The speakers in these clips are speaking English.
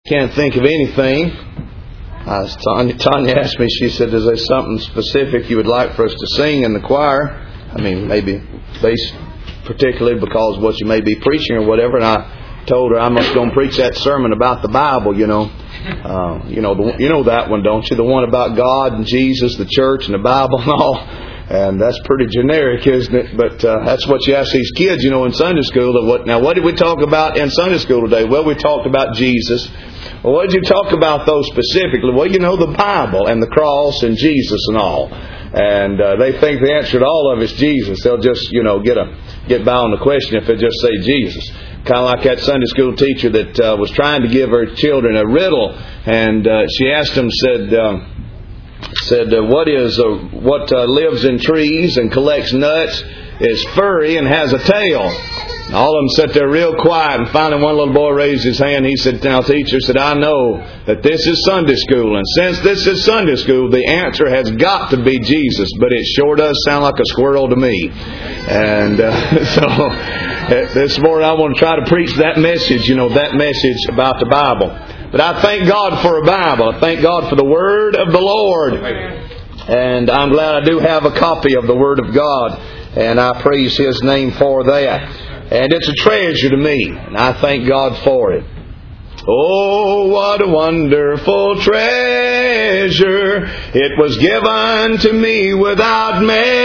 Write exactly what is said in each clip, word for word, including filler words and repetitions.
Can't think of anything. Uh, Tanya, Tanya asked me, she said, is there something specific you would like for us to sing in the choir? I mean, maybe based particularly because what you may be preaching or whatever. And I told her I must go and preach that sermon about the Bible, you know. Uh, you know, the, you know that one, don't you? The one about God and Jesus, the church and the Bible and all. And that's pretty generic, isn't it? But uh, that's what you ask these kids, you know, in Sunday school. What, now, what did we talk about in Sunday school today? Well, we talked about Jesus. Well, what did you talk about those specifically? Well, you know, the Bible and the cross and Jesus and all. And uh, they think the answer to all of it is Jesus. They'll just, you know, get a get by on the question if they just say Jesus. Kind of like that Sunday school teacher that uh, was trying to give her children a riddle, and uh, she asked them, said, um, said, uh, what is uh, what uh, lives in trees and collects nuts, is furry and has a tail. And all of them sat there real quiet, and finally one little boy raised his hand. He said, now teacher, said, I know that this is Sunday school, and since this is Sunday school, the answer has got to be Jesus, but it sure does sound like a squirrel to me. And uh, so this morning I want to try to preach that message, you know, that message about the Bible. But I thank God for a Bible. I thank God for the Word of the Lord. And I'm glad I do have a copy of the Word of God, and I praise His name for that. And it's a treasure to me, and I thank God for it. Oh, what a wonderful treasure. It was given to me without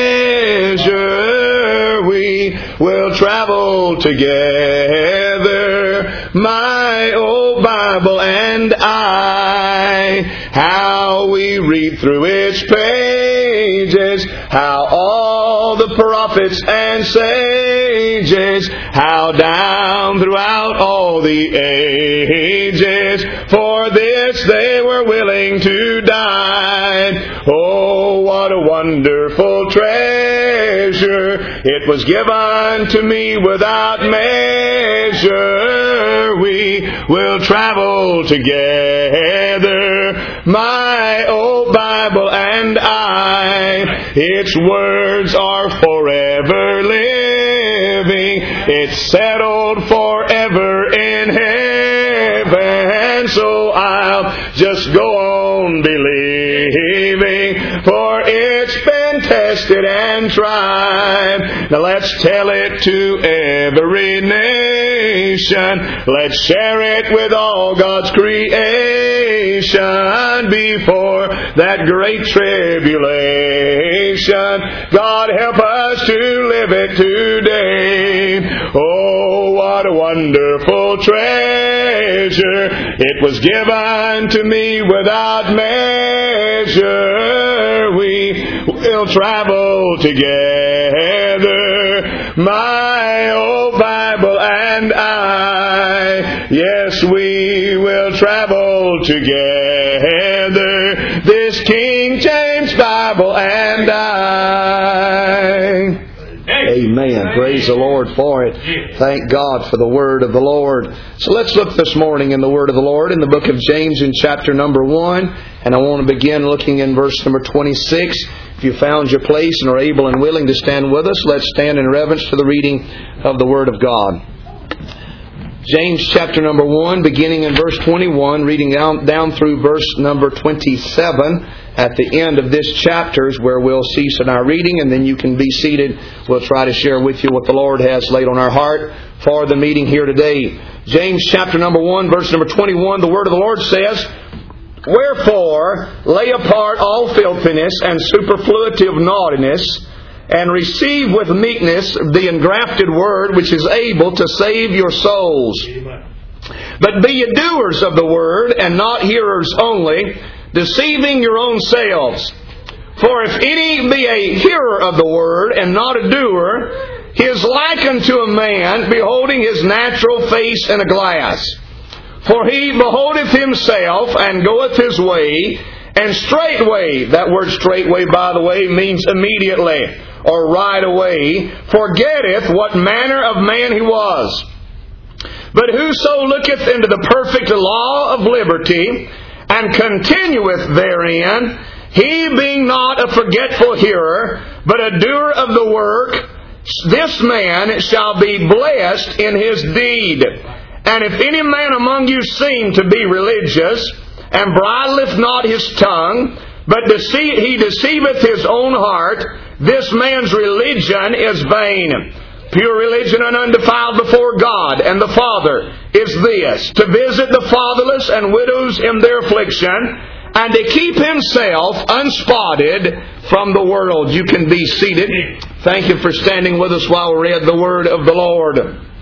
measure. We will travel together, my old Bible and I. How we read through its pages, how all the prophets and sages, how down throughout all the ages, for this they were willing to die. Oh, what a wonderful treasure. It was given to me without measure. We will travel together, my old Bible and I. Its words are forever living. It's settled forever in heaven. So I'll just go on believing, for it's been tested and tried. Now let's tell it to every nation. Let's share it with all God's creation before that great tribulation. God help us to live it today. Oh, what a wonderful treasure. It was given to me without measure. We will travel together, my old Bible and I. Yes, we will travel together, this King James Bible and I. Amen. Praise the Lord for it. Thank God for the Word of the Lord. So let's look this morning in the Word of the Lord in the book of James in chapter number one. And I want to begin looking in verse number twenty-six. If you found your place and are able and willing to stand with us, let's stand in reverence to the reading of the Word of God. James chapter number one, beginning in verse twenty-one, reading down, down through verse number twenty-seven. At the end of this chapter is where we'll cease in our reading, and then you can be seated. We'll try to share with you what the Lord has laid on our heart for the meeting here today. James chapter number one, verse number twenty-one, the Word of the Lord says, wherefore lay apart all filthiness and superfluity of naughtiness, and receive with meekness the engrafted word which is able to save your souls. Amen. But be ye doers of the word, and not hearers only, deceiving your own selves. For if any be a hearer of the word, and not a doer, he is like unto a man beholding his natural face in a glass. For he beholdeth himself, and goeth his way, and straightway, that word straightway, by the way, means immediately, or right away, forgetteth what manner of man he was. But whoso looketh into the perfect law of liberty, and continueth therein, he being not a forgetful hearer, but a doer of the work, this man shall be blessed in his deed. And if any man among you seem to be religious, and bridleth not his tongue, but deceive, he deceiveth his own heart, this man's religion is vain. Pure religion and undefiled before God and the Father is this, to visit the fatherless and widows in their affliction, and to keep himself unspotted from the world. You can be seated. Thank you for standing with us while we read the Word of the Lord.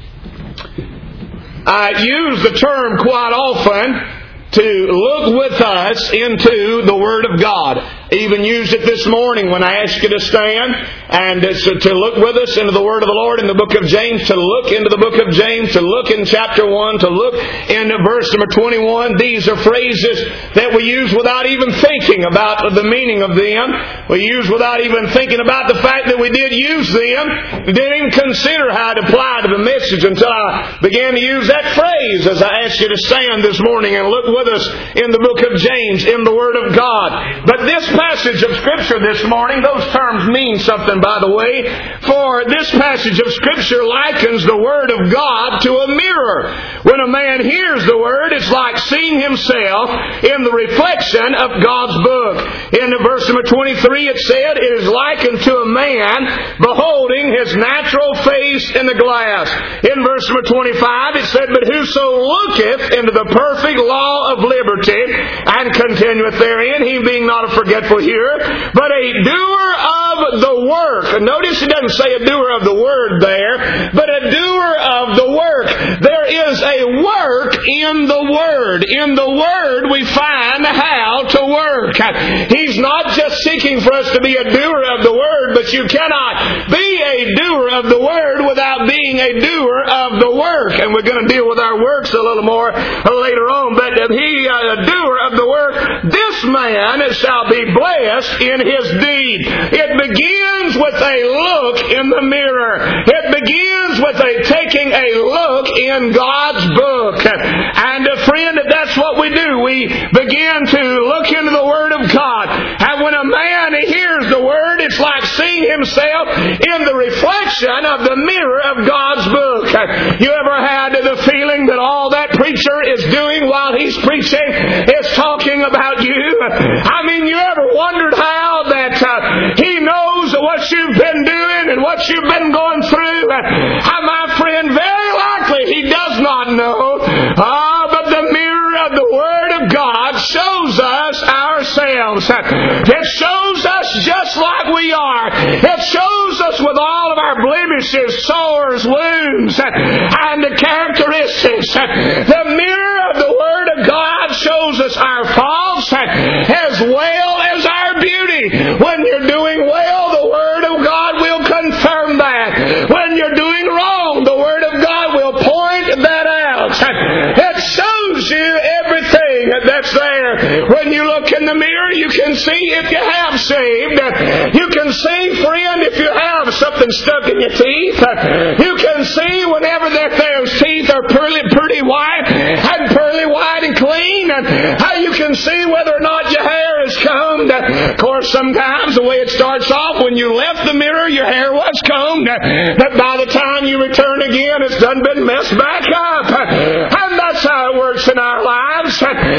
I use the term quite often to look with us into the Word of God. I even used it this morning when I asked you to stand and to look with us into the Word of the Lord in the book of James, to look into the book of James, to look in chapter one, to look into verse number twenty-one. These are phrases that we use without even thinking about the meaning of them. We use without even thinking about the fact that we did use them. We didn't even consider how it applied to the message until I began to use that phrase as I asked you to stand this morning and look with us in the book of James, in the Word of God. But this passage of Scripture this morning, those terms mean something, by the way, for this passage of Scripture likens the Word of God to a mirror. When a man hears the Word, it's like seeing himself in the reflection of God's book. In verse number twenty-three, it said, it is likened to a man beholding his natural face in the glass. In verse number twenty-five, it said, but whoso looketh into the perfect law of liberty and continueth therein, he being not a forgetful hearer, but a doer of the work. Notice it doesn't say a doer of the word there, but a doer of the work. There is a work in the Word. In the Word we find how to work. He's not just seeking for us to be a doer of the Word, but you cannot be a doer of the Word without being a doer of the work. And we're going to deal with our works a little more later on. But he, a doer of the work, this man shall be blessed in his deed. It begins with a look in the mirror. It begins with a taking a look in God's book. And uh, friend, that's what we do. We begin to look into the Word of God. And when a man hears the Word, it's like seeing himself in the reflection of the mirror of God's book. You ever had the feeling that all that preacher is doing while he's preaching is talking about you? I mean, you ever wondered how that uh, he knows what you've been doing and what you've been going through? Uh, my friend, very likely he does not know. Ah, but the mirror of the Word of God shows us ourselves. It shows us just like we are. It shows us with all of our blemishes, sores, wounds, and the characteristics. The mirror of the Word of God shows us our faults as well as our beauty. When you're doing well, the Word of God will confirm that. When you're doing wrong, the Word of God will point that out. It shows you everything that's there. When you look in the mirror, you can see if you have saved. You can see, friend, if you have something stuck in your teeth. You can see whenever those teeth are pretty, pretty white and pearly white and clean. And how you can see whether or not your hair is combed. Of course, sometimes the way it starts off, when you left the mirror, your hair was combed. But by the time you return again, it's done been messed back up. And that's how it works in our lives.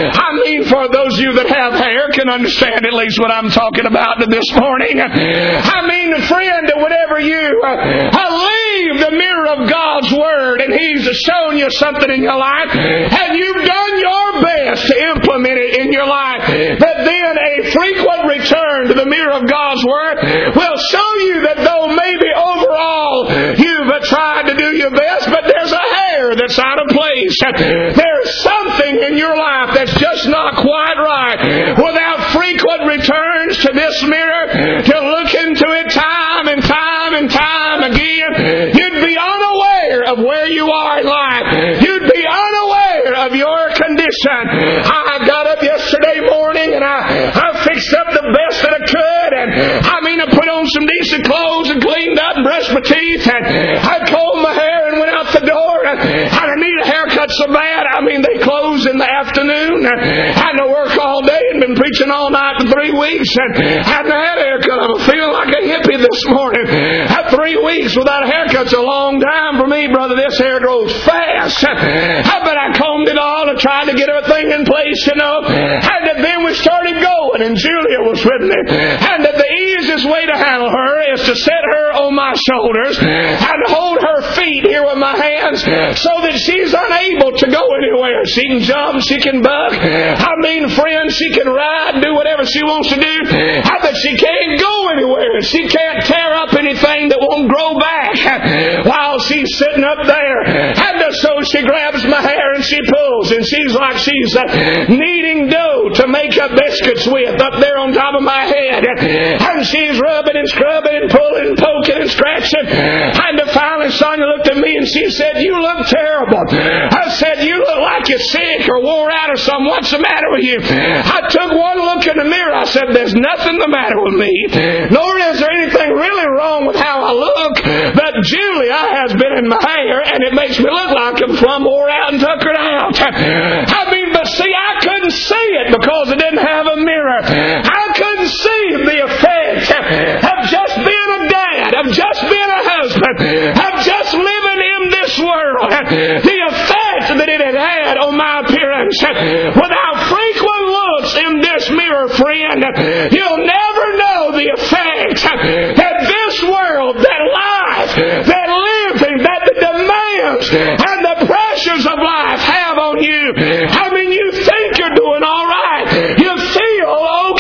I mean, for those of you that have hair can understand at least what I'm talking about this morning. I mean, friend, whenever you uh, leave the mirror of God's Word and He's shown you something in your life and you've done your best to implement it in your life, but then a frequent return to the mirror of God's Word will show you that though maybe overall you've tried to do your best, but there's a hair that's out of place. There's something in your life that's just not quite right. Without frequent returns to this mirror, to look into it time and time and time again, you'd be unaware of where you are in life. You'd be unaware of your condition. I got up yesterday morning and I, I fixed up the best that I could, and I mean I put on some decent clothes and cleaned up and brushed my teeth, and I combed my hair and went out the door, and I need a haircut so bad. I mean, they close in the afternoon. Had to work all day and been preaching all night for three weeks. And hadn't had a haircut. I'm feeling like a hippie this morning. Had three weeks without a haircut's a long time for me, brother. This hair grows fast. I bet I combed it all and tried to get everything in place, you know. And then we started going, and Julia was with me. And the easiest way to handle her is to set her on my shoulders and hold her feet here with my hands so that she's unable to go anywhere. She can jump, she can buck. I mean, friends, she can ride, do whatever she wants to do. I bet she can't go anywhere. She can't tear up anything that won't grow back while she's sitting up there. And so she grabs my hair and she pulls, and she's like she's uh, kneading dough to make up biscuits with up there on top of my head. And she's rubbing and scrubbing and pulling and poking and scratching. And finally Sonia looked at me and she said, "You look terrible." I said, "You look like you're sick or wore out or something. What's the matter with you?" I took one look in the mirror. I said, "There's nothing the matter with me, nor is there anything really wrong with how I look. But Julia has been in my hair, and it makes me look like I'm plumb wore out and tuckered out." I mean, but see, I couldn't see it because I didn't have a mirror. I couldn't see the effect of just being a dad, of just being a husband, of just living in this world. The effect that it had had on my appearance. Without frequent looks in this mirror, friend, you'll never know the effect that this world, that life, that living, that the demands and the pressures of life have on you. I mean, you think you're doing all right. You feel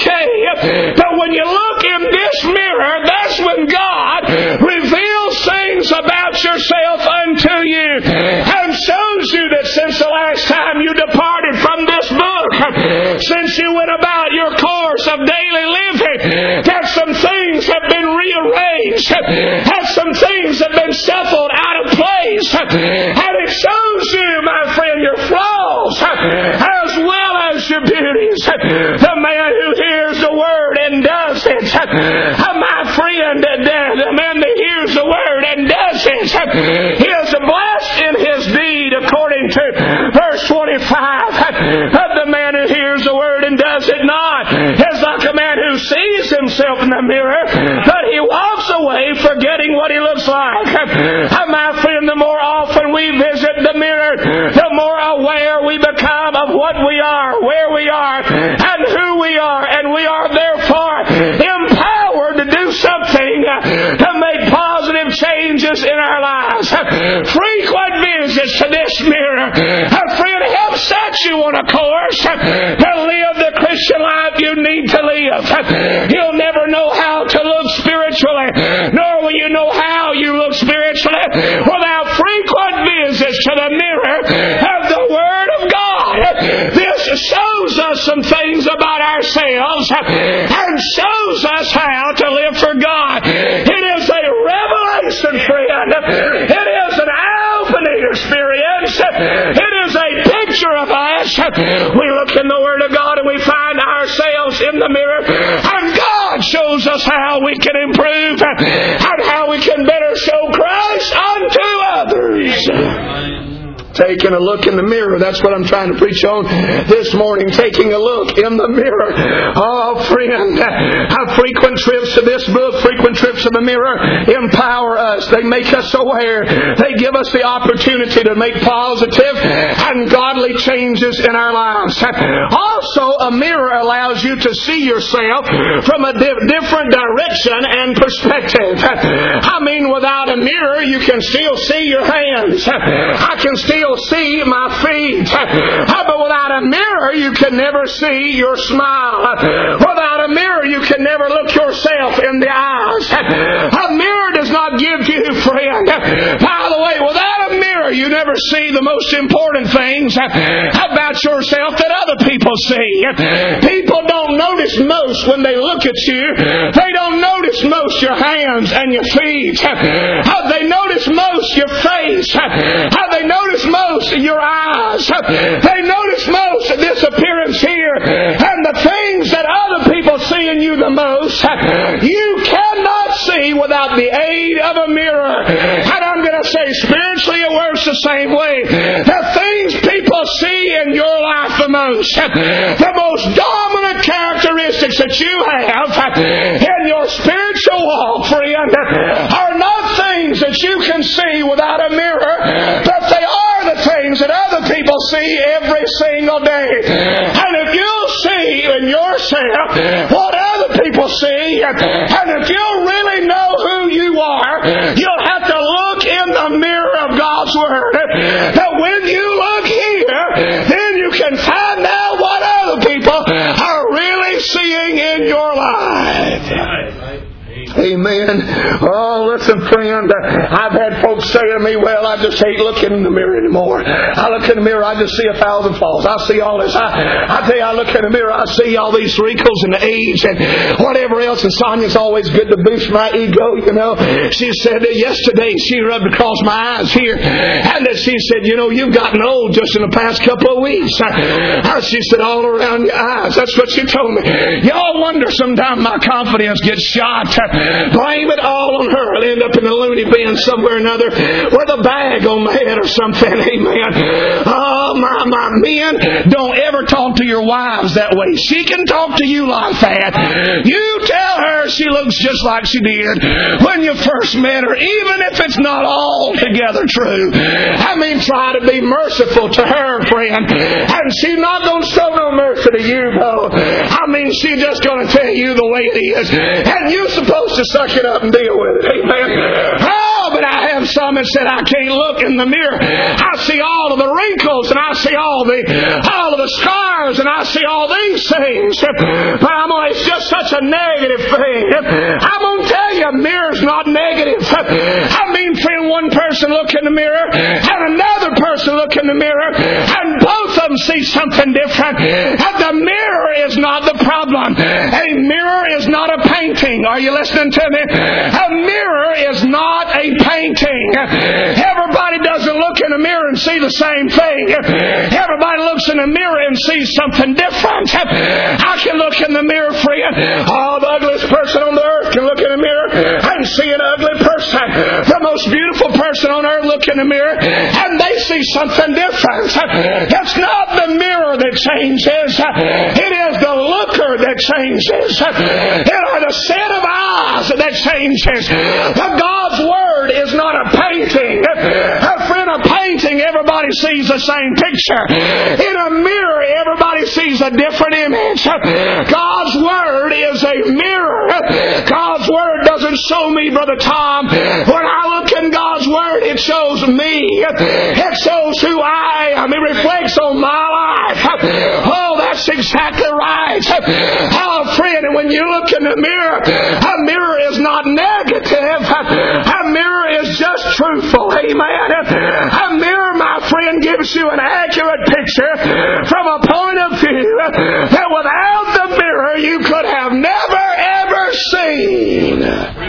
okay. But when you look in this mirror, that's when God reveals things about yourself unto you and shows you that since the last time you departed from this book, since you went about your course of daily living, that some things have been rearranged, that some things have been shuffled out of place, and it shows you, my friend, your flaws as well as your beauties. The man who hears the word and does it, my friend, the man that hears the word and does it, he is blessed in his deed, according to verse twenty-five. But the man who hears the word and does it not is like a man who sees himself in the mirror, but he walks away forgetting what he looks like. My friend, the more often we visit the mirror, the more aware we become of what we are, where we are, and who we are, and we are therefore empowered to do something to make positive changes in our lives. Frequent visits to this mirror, a friend, help set you on a course to live the Christian life you need to live. You'll never know how to look spiritually, nor will you know how you look spiritually without frequent visits to the mirror of the Word of God. This shows us some things about ourselves and shows us how to live for God. It is a revelation, friend. It is an opening experience. It is a picture of us. We look in the Word of God and we find ourselves in the mirror, and God shows us how we can improve and how we can better show Christ unto others. Taking a look in the mirror. That's what I'm trying to preach on this morning. Taking a look in the mirror. Oh, friend, our frequent trips to this book, frequent trips to the mirror, empower us. They make us aware. They give us the opportunity to make positive and godly changes in our lives. Also, a mirror allows you to see yourself from a di- different direction and perspective. I mean, without a mirror, you can still see your hands. I can still see my feet. But without a mirror, you can never see your smile. Without a mirror, you can never look yourself in the eyes. A mirror does not give you, friend. By the way, without a mirror, you never see the most important things about yourself that other people see. People don't notice most when they look at you. They don't notice most your hands and your feet. They notice most your face. They notice most your eyes. They notice most this appearance here. And the things that other people see in you the most, you cannot see without the aid of a mirror. And I'm going to say, spiritually it works the same way. The things people see in your life difference, the most dominant characteristics that you have in your spiritual walk, friend, are not things that you can see without a mirror, but they are the things that other people see every single day. And if you'll see in yourself what other people see, and if you'll really know who you are, you'll have to look in the mirror of God's Word. That when you look here, then you can find out what other people are really seeing in your life. Amen. Oh, listen, friend. I've had folks say to me, well, I just hate looking in the mirror anymore. I look in the mirror, I just see a thousand faults. I see all this. I, I tell you, I look in the mirror, I see all these wrinkles and the age and whatever else. And Sonia's always good to boost my ego, you know. She said that yesterday she rubbed across my eyes here. And that she said, you know, you've gotten old just in the past couple of weeks. She said, all around your eyes. That's what she told me. Y'all wonder sometimes my confidence gets shot. Blame it all on her. I'll end up in the loony bin somewhere or another with a bag on my head or something. Amen. Oh, my, my men, don't ever talk to your wives that way. She can talk to you like that. You tell her she looks just like she did when you first met her, even if it's not altogether true. I mean, try to be merciful to her, friend. And she's not going to show no mercy to you, though. I mean, she's just going to tell you the way it is. And you're supposed to suck it up and deal with it. Amen. Oh, but I have some that said I can't look in the mirror. I see all of the wrinkles and I see all the all of the scars and I see all these things. But I'm like, it's just such a negative thing. I'm going to tell you, a mirror's not negative. I mean, friend, one person look in the mirror and another person look in the mirror and both of them see something different. And the mirror is not the problem. A mirror is not a painting. Are you listening to me? A mirror is not a painting. Everybody doesn't look in a mirror and see the same thing. Everybody looks in a mirror and sees something different. I can look in the mirror, friend. Oh, the ugliest person on the earth can look in a mirror and see an ugly person. The most beautiful person on earth look in the mirror and they see something different. It's not the mirror that changes. It is the looker that changes. It are the set of eyes that changes. But God's Word is not a painting. A friend, a painting, everybody sees the same picture. In a mirror, everybody sees a different image. God's Word is a mirror. God's Word doesn't show me, Brother Tom. When I look in God's Word, it shows me. It shows who I am. It reflects on my life. Oh, that's exactly right. Oh, friend, and when you look in the mirror, a mirror is not negative. A mirror is just truthful. Amen. A mirror, my friend, gives you an accurate picture from a point of view that without the mirror you could have never ever seen.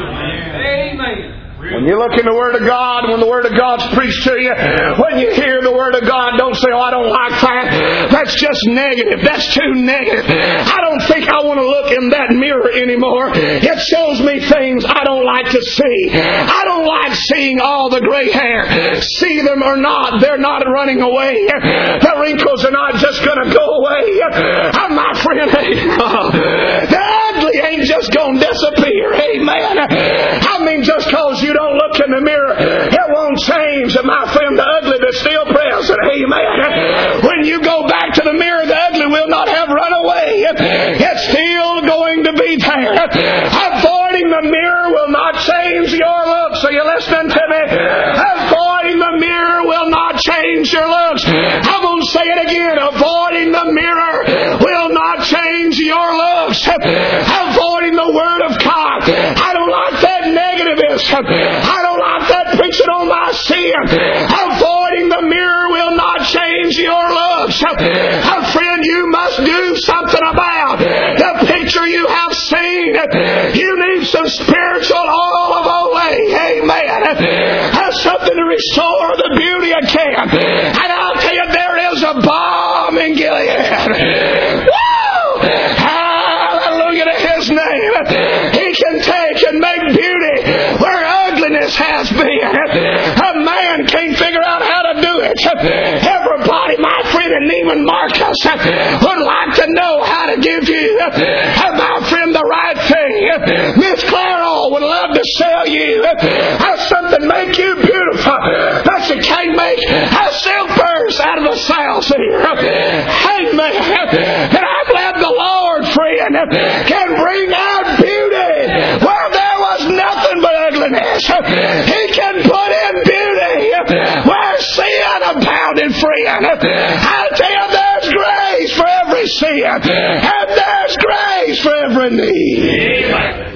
Amen. When you look in the Word of God, when the Word of God's preached to you, when you hear the Word of God, don't say, oh, I don't like that. That's just negative. That's too negative. I don't think I want to look in that mirror anymore. It shows me things I don't like to see. I don't like seeing all the gray hair. See them or not, they're not running away. The wrinkles are not just going to go away. I'm my friend. The ugly ain't just going to disappear. Amen. I mean, just because you don't look in the mirror, it won't change, my friend, the ugly that's still present. Amen. When you go back to the mirror, the ugly will not have run away. It's still going to be there. Avoiding the mirror will not change your looks. Are you listening to me? Avoiding the mirror will not change your looks. I'm going to say it again. Avoiding the mirror will not change your looks. Avoiding the Word of God. I don't like that negativism. I don't like that preaching on my sin. Avoiding the mirror will not change your looks. A friend, you must do something about the picture you have seen. You need some spiritual oil of Olay. Amen. Have something to restore the beauty of Can. And I'll tell you, there is a balm in Gilead. Woo! Hallelujah to His name. He can take and make beauty where ugliness has been. A man can't figure out how to do it. Everybody, my friend, that Neiman Marcus would like to know how to give you, my friend, the right thing. Miss Clairol would love to sell you something make you beautiful, but you can't make a silk purse out of a sow's ear. Amen. And I'm glad the Lord, friend, can bring out beauty where there was nothing but ugliness. He can put in beauty where sin abounded, friend. I tell you, there's grace for every sin, and there's grace for every need.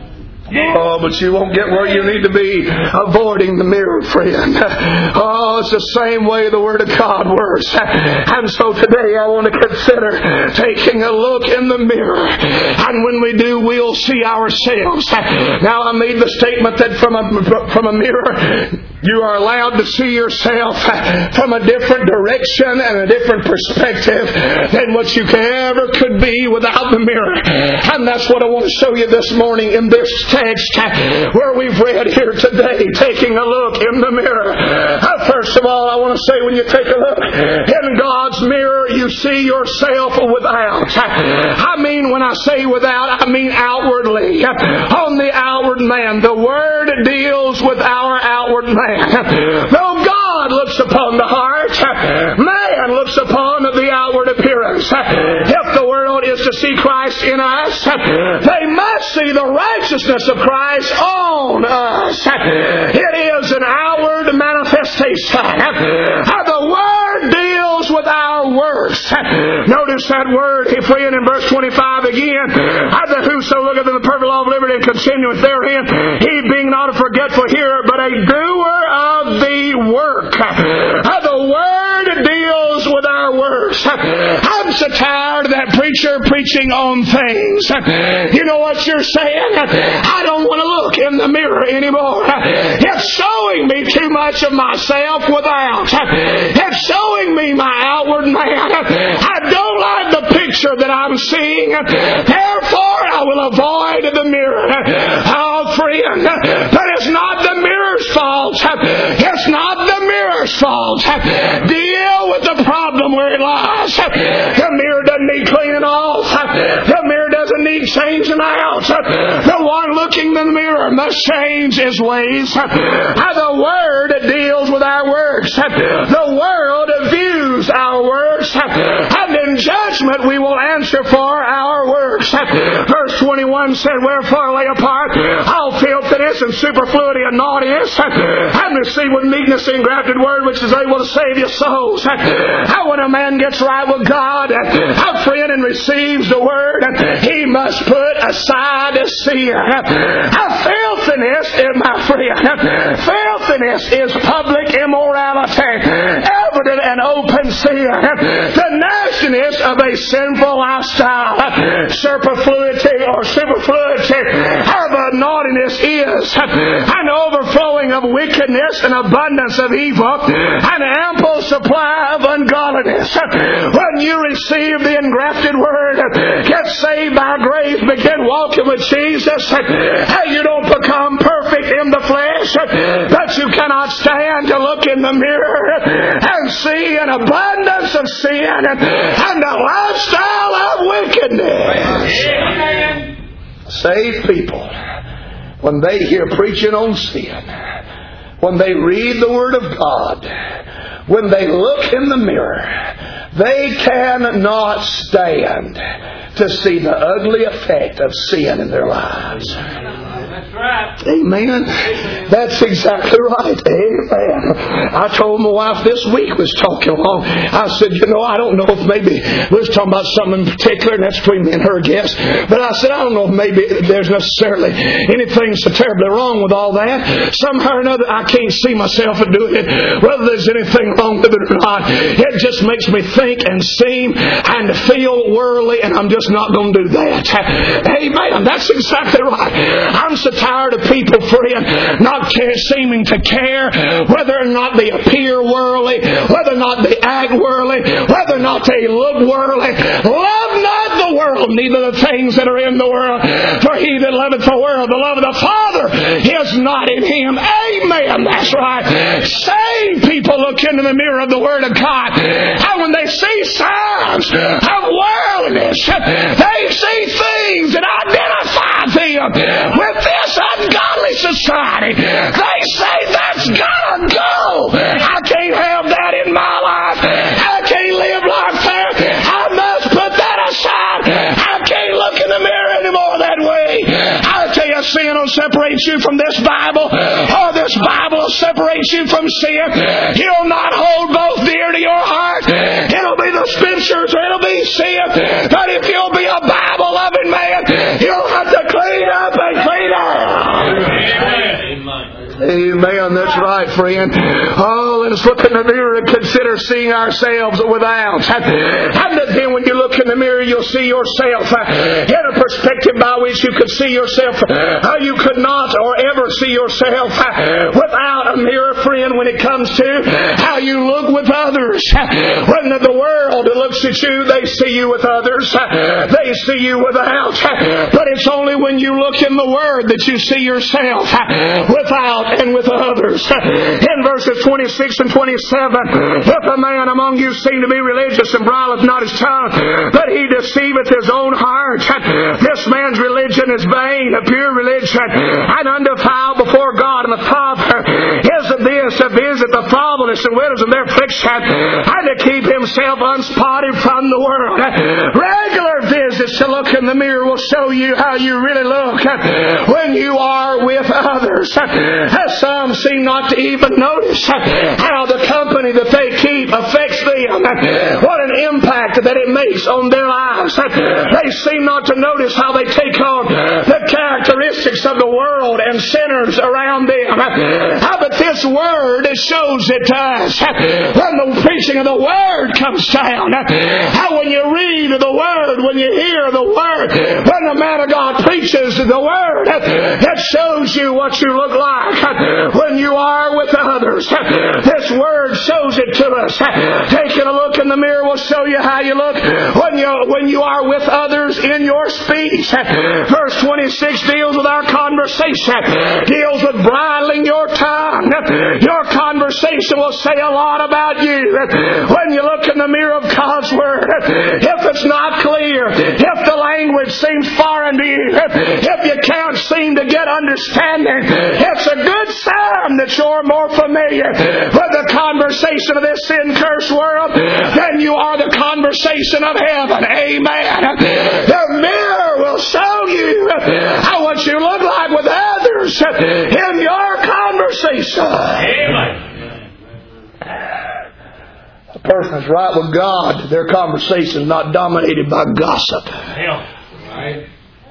Oh, but you won't get where you need to be avoiding the mirror, friend. Oh, it's the same way the Word of God works. And so today I want to consider taking a look in the mirror. And when we do, we'll see ourselves. Now, I made the statement that from a, from a mirror, you are allowed to see yourself from a different direction and a different perspective than what you ever could be without the mirror. And that's what I want to show you this morning in this text where we've read here today, taking a look in the mirror. First of all, I want to say, when you take a look in God's mirror, you see yourself without. I mean, when I say without, I mean outwardly. On the outward man. The Word deals with our outward man. Though God looks upon the heart, man looks upon the outward appearance. If the world is to see Christ in us, they must see the righteousness of Christ on us. It is an outward manifestation. The Word deals with our works. Notice that word, friend, in verse twenty-five again. The whoso looketh in the perfect law of liberty and continueth therein, he being not a forgetful hearer, but a doer of the work. The Word deals with our works. I'm so tired of that preacher preaching on things. You know what you're saying? I don't want to look in the mirror anymore. It's showing me too much of myself without. It's showing me my outward man. I don't like the picture that I'm seeing. Therefore, I will avoid the mirror. Oh, friend, but it's not the mirror's fault. It's not the mirror's fault. Deal with the problem where it lies. The mirror doesn't need cleaning off. The mirror doesn't need changing out. The one looking in the mirror must change his ways. The Word deals with our works. The world views our works. And in judgment we will answer for our works. Verse twenty-one said, wherefore lay apart all filthiness and superfluity and naughtiness, and receive with meekness the engrafted word which is able to save your souls. How when a man gets right with God, a friend, and receives the Word, he must put aside sin. Filthiness is, my friend, filthiness is public immorality, evident and open sin, the nastiness of a sinful lifestyle. Superfluity or superfluity of a naughtiness is an overflowing of wickedness and abundance of evil, an ample supply of ungodliness. When you receive the engrafted Word, get saved by grace, begin walking with Jesus, hey, you don't become perfect in the flesh, but you cannot stand to look in the mirror and see an abundance of sin and a lifestyle of wickedness. Amen. Saved people, when they hear preaching on sin, when they read the Word of God, when they look in the mirror, they cannot stand to see the ugly effect of sin in their lives. That's right. Amen. That's exactly right. Amen. I told my wife this week, was talking along, I said, you know, I don't know if maybe, we was talking about something in particular, and that's between me and her, I guess. But I said, I don't know if maybe there's necessarily anything so terribly wrong with all that. Somehow or another, I can't see myself doing it. Whether there's anything wrong with it or not, it just makes me think and seem and feel worldly, and I'm just not going to do that. Amen. That's exactly right. I'm so tired of people, friend, not care, seeming to care whether or not they appear worldly, whether or not they act worldly, whether or not they look worldly. Love not the world, world, neither the things that are in the world. For he that loveth the world, the love of the Father is not in him. Amen. That's right. Saved people look into the mirror of the Word of God, and when they see signs of worldliness, they see things that identify them with this ungodly society. They say, that's gotta go. I can't have that in my life. I can't live like that. I must put that aside. I can't look in the mirror anymore that way. I'll tell you, sin will separate you from this Bible, or this Bible will separate you from sin. You'll not hold both dear to your heart. It'll be the Scriptures or it'll be sin. But if you'll be a Bible-loving man, you'll have to clean up and clean out. Amen. Amen. That's right, friend. Oh, let us look in the mirror and consider seeing ourselves without. And then when you look in the mirror, you'll see yourself in a perspective by which you could see yourself how you could not or ever see yourself without a mirror, friend, when it comes to how you look with others. When the world looks at you, they see you with others. They see you without. But it's only when you look in the Word that you see yourself without and with others. In verses twenty-six and twenty-seven, if a man among you seem to be religious and bridleth not his tongue, but he deceiveth his own heart, this man's religion is vain, a pure religion, and undefiled before God and the Father. Is it this to visit the fatherless and widows in their affliction, and to keep himself unspotted from the world? Regular visits to look in the mirror will show you how you really look when you are with others. Some seem not to even notice how the company that they keep affects them. What an impact that it makes on their lives. They seem not to notice how they take on the characteristics of the world and sinners around them. How but this Word shows it to us. When the preaching of the Word comes down, how when you read the Word, when you hear the Word, when the man of God preaches the Word, it shows you what you look like when you are with others. This Word shows it to us. Taking a look in the mirror will show you how you look when you when you are with others in your speech. Verse twenty-six deals with our conversation, deals with bridling your tongue. Your conversation will say a lot about you when you look in the mirror of God's Word. If it's not clear, if the language seems foreign to you, if you can't seem to get understanding, it's a good sign that you're more familiar with the conversation of this sin-cursed world than you are the conversation of heaven. Amen. The mirror will show you how what you look like with others in your conversation. Amen. A person is right with God, their conversation is not dominated by gossip. Hey,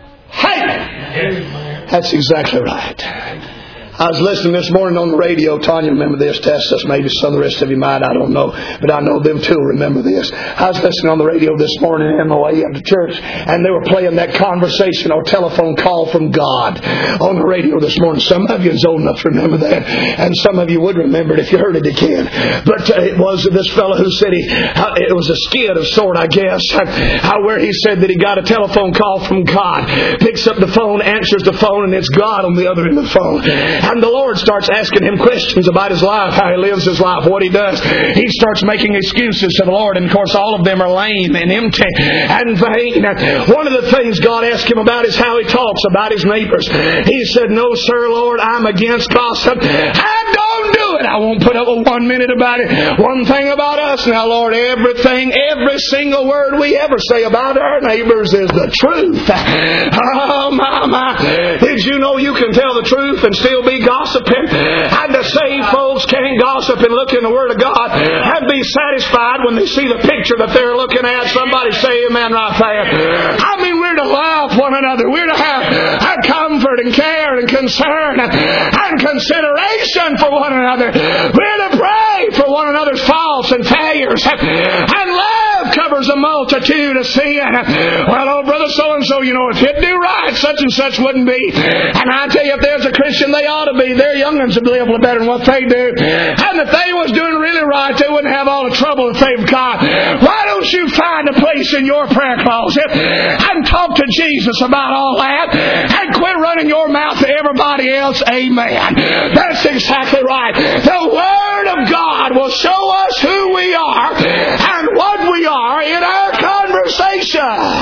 that's exactly right. I was listening this morning on the radio. Tanya, remember this? Testus, maybe some of the rest of you might. I don't know. But I know them too remember this. I was listening on the radio this morning on the way up to church, and they were playing that conversation or telephone call from God on the radio this morning. Some of you is old enough to remember that, and some of you would remember it if you heard it again. But uh, it was this fellow who said he, uh, it was a skit of sort, I guess, how where he said that he got a telephone call from God, picks up the phone, answers the phone, and it's God on the other end of the phone. And the Lord starts asking him questions about his life, how he lives his life, what he does. He starts making excuses to the Lord, and of course all of them are lame and empty and vain. One of the things God asked him about is how he talks about his neighbors. He said, "No, sir, Lord, I'm against gossip. I don't do it. I won't put up with one minute about it. One thing about us now, Lord, everything, every single word we ever say about our neighbors is the truth." Oh, my, my. Did you know you can tell the truth and still be gossiping? And the saved folks can't gossip and look in the Word of God and be satisfied when they see the picture that they're looking at. Somebody say amen right there. I mean, we're to love one another. We're to have a comfort and care and concern and consideration for one another. We're to pray for one another's faults and failures. And love covers a multitude of sin. Well, oh, brother so-and-so, you know, if he'd do right, such and such wouldn't be. And I tell you, if there's a Christian, they ought to be. Their young'uns would live better than what they do. And if they was doing really right, they wouldn't have all the trouble that they've got. Why don't don't you find a place in your prayer closet and talk to Jesus about all that and quit running your mouth to everybody else. Amen. That's exactly right. The Word of God will show us who we are and what we are in our conversation.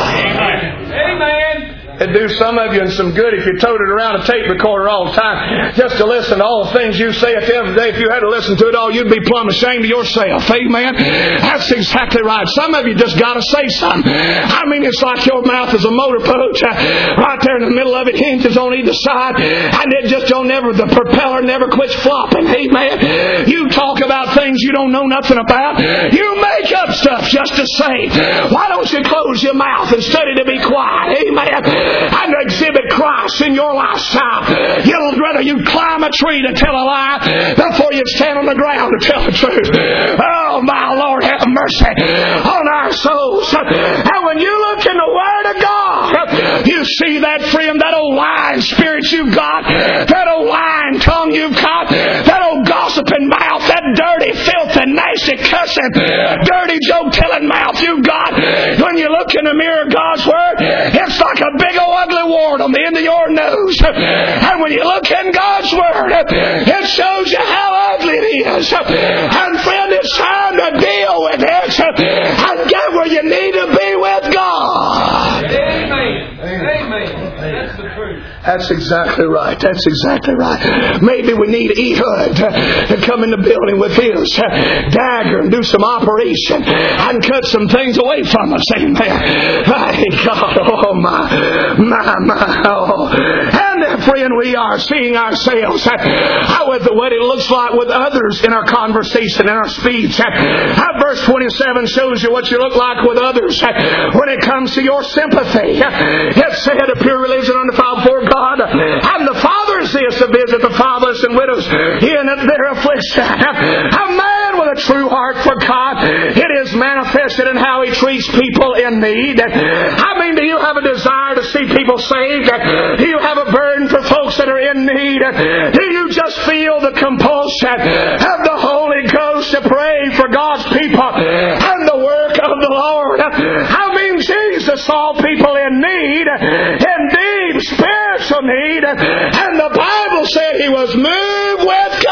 Amen. Amen. It'd do some of you and some good if you towed it around a tape recorder all the time just to listen to all the things you say at the end of the day. If you had to listen to it all, you'd be plumb ashamed of yourself. Amen? That's exactly right. Some of you just got to say something. I mean, it's like your mouth is a motorboat. Right there in the middle of it, hinges on either side, and it just don't never, the propeller never quits flopping. Amen? You talk about things you don't know nothing about. You make up stuff just to say. Why don't you close your mouth and study to be quiet? Amen? And exhibit Christ in your lifestyle. You'd rather you climb a tree to tell a lie before you stand on the ground to tell the truth. Oh, my Lord, have mercy on our souls. And when you look in the Word of God, you see that, friend, that old lying spirit you've got, that old lying tongue you've got, that old gossiping mouth, that dirty, filthy, nasty, cussing, dirty joke-telling mouth you've got. When you look in the mirror of God's Word, it's like a big old ugly wart on the end of your nose. And when you look in God's Word, it shows you how ugly it is. And friend, it's time to deal with it and get where you need to be with God. Amen. Amen. That's the truth. That's exactly right. That's exactly right. Maybe we need Ehud to come in the building with his dagger and do some operation and cut some things away from us. Amen. Hey, God, oh my, my, my, oh. And friend, we are seeing ourselves how with what it looks like with others in our conversation, in our speech. How verse twenty-seven shows you what you look like with others when it comes to your sympathy. It said, a pure religion undefiled before God, and the Father's this to visit the fatherless and widows in their affliction. A man with a true heart for God, it is manifested in how he treats people in need. I mean, do you have a desire to see people saved? Do you have a burden for folks that are in need? Do you just feel the compulsion of the Holy Ghost to pray for God's people and the work of the Lord? I mean, Jesus saw people in need, indeed spiritual need, and the Bible said He was moved with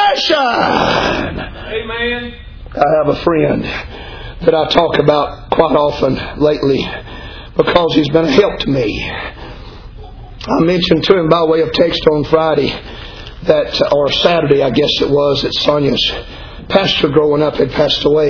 compassion. Amen. I have a friend that I talk about quite often lately because he's been a help to me. I mentioned to him by way of text on Friday that, or Saturday I guess it was, that Sonia's pastor growing up had passed away,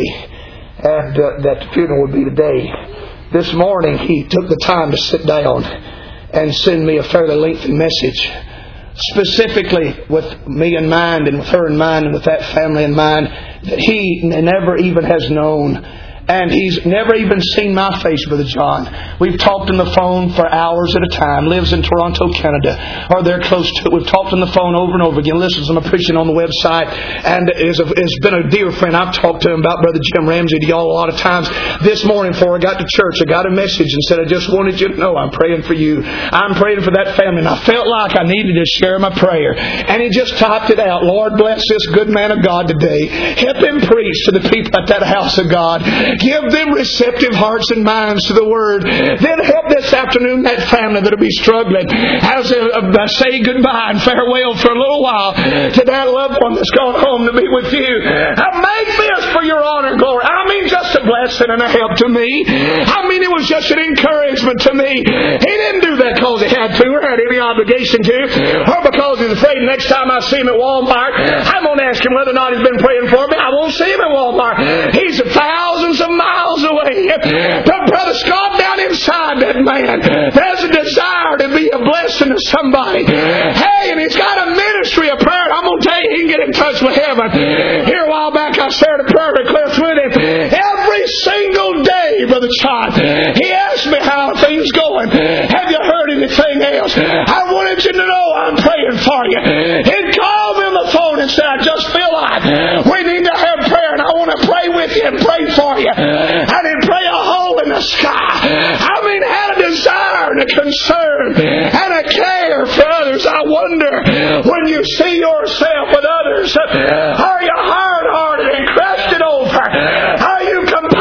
and uh, that the funeral would be today. This morning he took the time to sit down and send me a fairly lengthy message, specifically with me in mind and with her in mind and with that family in mind, that he never even has known. And he's never even seen my face, Brother John. We've talked on the phone for hours at a time. Lives in Toronto, Canada, or they're close to it. We've talked on the phone over and over again. Listens to my preaching on the website, and is a, has been a dear friend. I've talked to him about Brother Jim Ramsey to y'all a lot of times. This morning, before I got to church, I got a message and said, I just wanted you to know I'm praying for you. I'm praying for that family. And I felt like I needed to share my prayer. And he just typed it out. Lord, bless this good man of God today. Help him preach to the people at that house of God. Give them receptive hearts and minds to the Word. Then help this afternoon that family that will be struggling as I say goodbye and farewell for a little while to that loved one that's gone home to be with you. And make this for your honor and glory. I mean, just a blessing and a help to me. I mean, it was just an encouragement to me. He didn't do that because he had to or had any obligation to, or because he's afraid next time I see him at Walmart, I'm going to ask him whether or not he's been praying for me. I won't see him at Walmart. He's thousands of miles away. But Brother Scott, down inside that man, there's a desire to be a blessing to somebody. Hey, and he's got a ministry of prayer. I'm going to tell you, he can get in touch with heaven. Here a while back, I shared a prayer request with him. Every single day, Brother John, he asked me how things going. Have you heard anything else? I wanted you to know I'm praying for you. He'd called me on the phone and said, I just feel like we need to have prayer, and I want to pray with you and pray for you. And he'd pray a hole in the sky. I mean, had a desire and a concern and a care for others. I wonder, when you see yourself with others, are you hard-hearted and crushed it over? Are you compassionate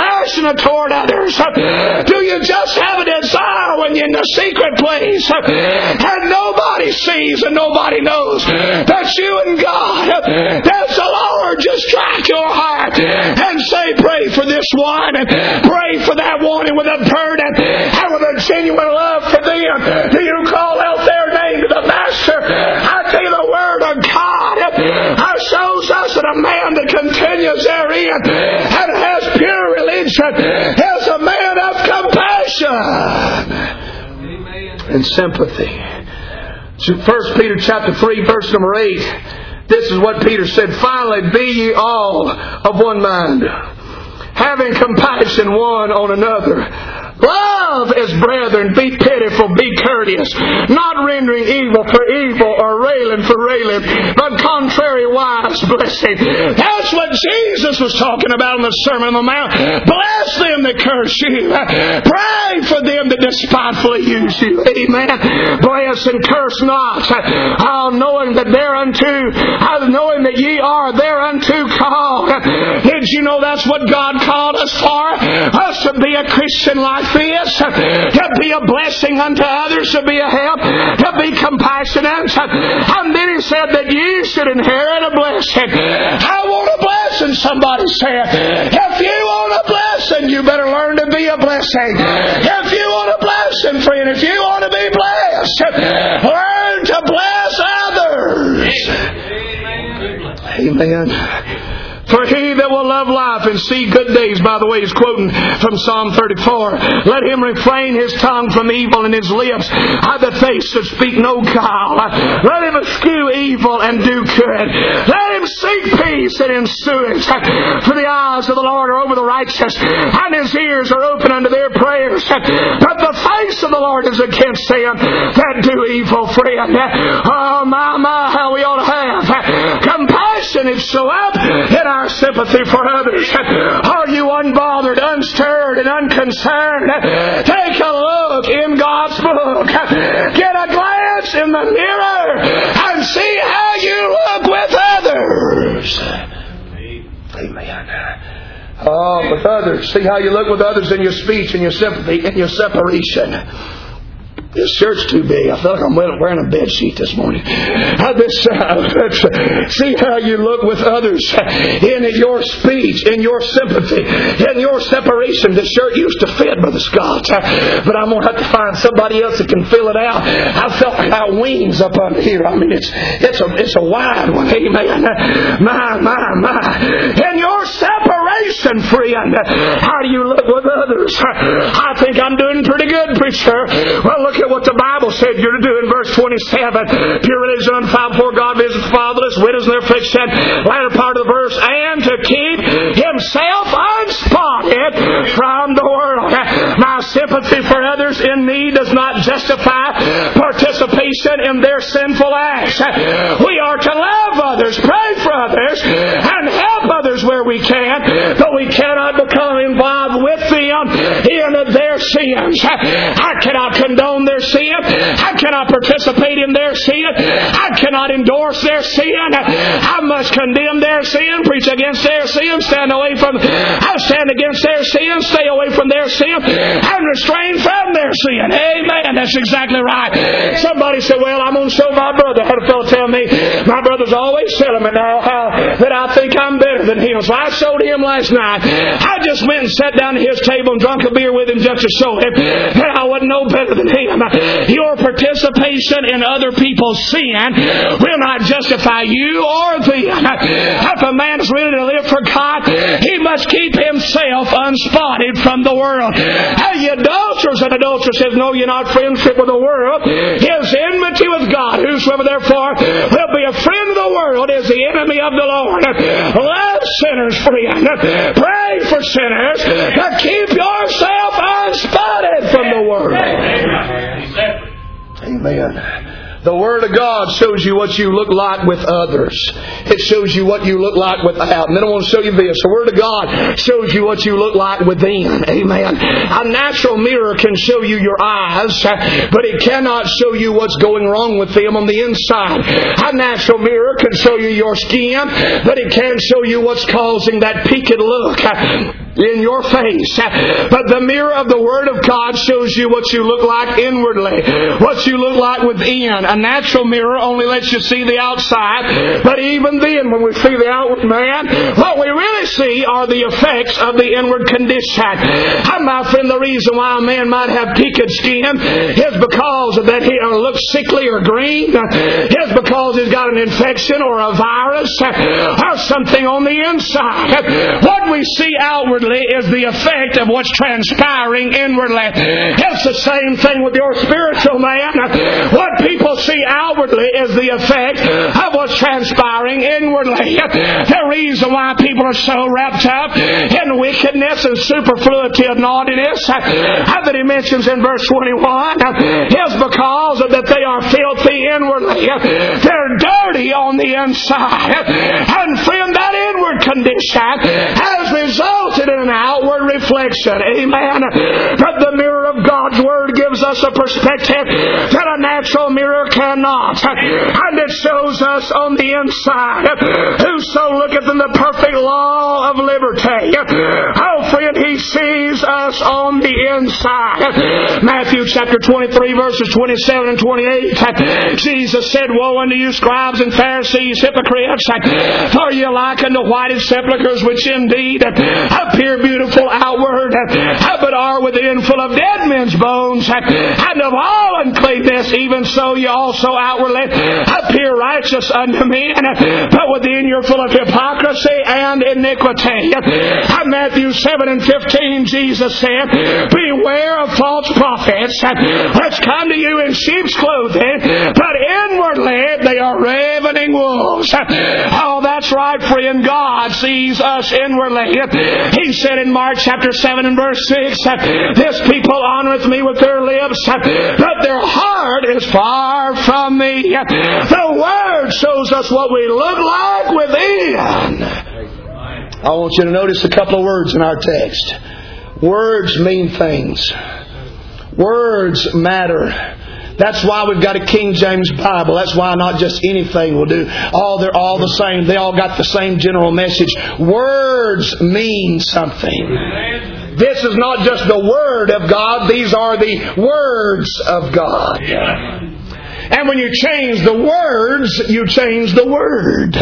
compassionate toward others? Do you just have a desire when you're in the secret place and nobody sees and nobody knows that you and God, that the Lord just strike your heart and say, pray for this one and pray for that one, and with a burden and with a genuine love for them, do you call out their name to the Master? I tell you, the Word of God shows us that a man that continues therein and has pure religion is a man of compassion and sympathy. First Peter chapter three, verse number eight. This is what Peter said. Finally, be ye all of one mind, having compassion one on another. Love as brethren, be pitiful, be courteous, not rendering evil for evil or railing for railing, but contrariwise blessing. That's what Jesus was talking about in the Sermon on the Mount. Bless them that curse you. Pray for them that despitefully use you. Amen. Bless and curse not. Oh, knowing that thereunto, knowing that ye are thereunto called. Did you know that's what God called us for? Us to be a Christian like this, to be a blessing unto others, to be a help, to be compassionate. And then He said that you should inherit a blessing. I want a blessing, somebody said. If you want a blessing, you better learn to be a blessing. If you want a blessing, friend, if you want to be blessed, learn to bless others. Amen. For he that will love life and see good days, by the way, he's quoting from Psalm thirty-four. Let him refrain his tongue from evil and his lips hide the face that speak no guile. Let him eschew evil and do good. Let him seek peace and ensue it. For the eyes of the Lord are over the righteous, and His ears are open unto their prayers. But the face of the Lord is against them that do evil, friend. Oh, my, my, how we ought to have compassion and show up in our sympathy for others. Are you unbothered, unstirred, and unconcerned? Take a look in God's book. Get a glance in the mirror and see how you look with others. Amen. Oh, with others. See how you look with others in your speech and your sympathy and your separation. This shirt's too big. I feel like I'm wearing a bed sheet this morning. Uh, this, uh, see how you look with others in your speech, in your sympathy, in your separation. This shirt used to fit, Brother Scott, but I'm going to have to find somebody else that can fill it out. I felt like my wings up under here. I mean, it's it's a it's a wide one. Amen. My, my, my. In your separation, friend, how do you look with others? I think I'm doing pretty good, preacher. Well, look at what the Bible said you're to do in verse twenty-seven. Pure religion undefiled before God visits fatherless, widows in their affliction. Latter part of the verse, and to keep himself unspotted from the world. My sympathy for others in need does not justify participation in their sinful acts. We are to love others, pray for others, and help others where we can, but we cannot become involved with them in their sins. I cannot condone their sin. I cannot participate in their sin. I cannot endorse their sin. I must condemn their sin, preach against their sin, stand away from I stand against their sin, stay away from their sin, and restrain from their sin. Amen. That's exactly right. Somebody said, well, I'm going to show my brother. I had a fellow tell me, my brother's always telling me now how that I think I'm better than him. So I showed him last night. I just went and sat down at his table and drank a beer with him just to show him that I wasn't no better than him. Your participation in other people's sin will not justify you or them. If a man is really to live for God, he must keep himself unspotted from the world. And the adulterers and adulteresses know you're not friendship with the world is enmity with God. Whosoever therefore will be a friend of the world is the enemy of the Lord. Love sinners, friend. Pray for sinners. But keep yourself unspotted from the world. Amen. The Word of God shows you what you look like with others. It shows you what you look like without. And then I want to show you this. The Word of God shows you what you look like within. Amen. A natural mirror can show you your eyes, but it cannot show you what's going wrong with them on the inside. A natural mirror can show you your skin, but it can't show you what's causing that peaked look. in your face. But the mirror of the Word of God shows you what you look like inwardly, what you look like within. A natural mirror only lets you see the outside, but even then, when we see the outward man, what we really see are the effects of the inward condition. And my friend, the reason why a man might have peaked skin is because that he looks sickly or green, is because he's got an infection or a virus or something on the inside. What we see outwardly is the effect of what's transpiring inwardly. It's the same thing with your spiritual man. What people see outwardly is the effect of what's transpiring inwardly. The reason why people are so wrapped up in wickedness and superfluity of naughtiness that he mentions in verse twenty-one is because that they are filthy inwardly. They're dirty on the inside. And friend, that inward condition has resulted in an outward reflection. Amen. But the mirror of God's Word gives us a perspective that a natural mirror cannot. And it shows us on the inside, whoso looketh in the perfect law of liberty. Oh, friend, he sees us on the inside. Matthew chapter twenty-three, verses twenty-seven and twenty-eight. Jesus said, Woe unto you, scribes and Pharisees, hypocrites! For ye like unto whited sepulchres, which indeed appear beautiful outward, but are within full of dead men's bones, and of all uncleanness. Even so ye also outwardly appear righteous unto men, but within you're full of hypocrisy and iniquity. And Matthew seven and fifteen, Jesus said, Beware of false prophets, which come to you in sheep's clothing, but inwardly they are ravening wolves. Oh, that's right, friend. God sees us inwardly. He said in Mark chapter seven and verse six, This people honoreth me with their lips, but their heart is far from me. The Word shows us what we look like within. I want you to notice a couple of words in our text. Words mean things. Words matter. That's why we've got a King James Bible. That's why not just anything will do. All they're all the same. They all got the same general message. Words mean something. This is not just the Word of God. These are the words of God. And when you change the words, you change the Word.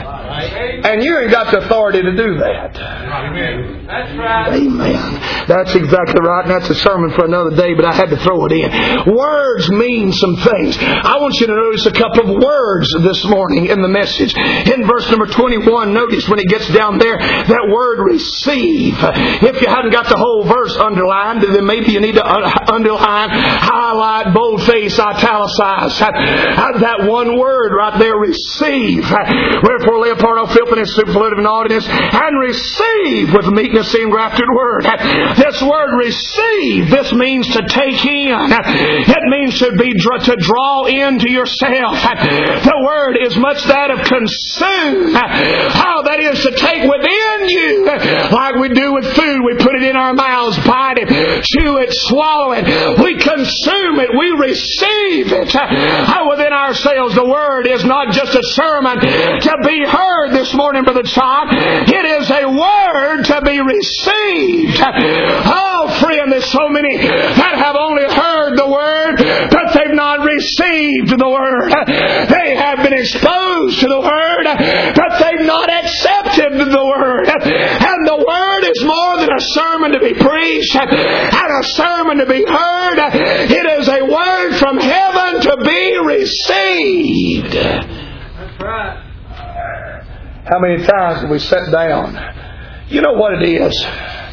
And you ain't got the authority to do that. Amen. That's right. Amen. That's exactly right. And that's a sermon for another day, but I had to throw it in. Words mean some things. I want you to notice a couple of words this morning in the message. In verse number twenty-one, notice when it gets down there, that word receive. If you haven't got the whole verse underlined, then maybe you need to underline, highlight, boldface, italicize. That one word right there, receive. Wherefore lay apart all filthiness, superfluity of naughtiness, and receive with meekness the engrafted word. This word receive, this means to take in. It means to be to draw into yourself. The word is much that of consume. How that is to take within you. Like we do with food, we put it in our mouths, bite it, chew it, swallow it. We consume it, we receive it. How within ourselves, the word is not just a sermon to be heard this morning, Brother John. It is a word to be received. Oh, friend, there's so many that have only heard the word, but they've not received the word. They have been exposed to the word, but they've not accepted the word. And the word is more than a sermon to be preached and a sermon to be heard. It is a word from heaven to be received. That's right. How many times have we sat down? You know what it is?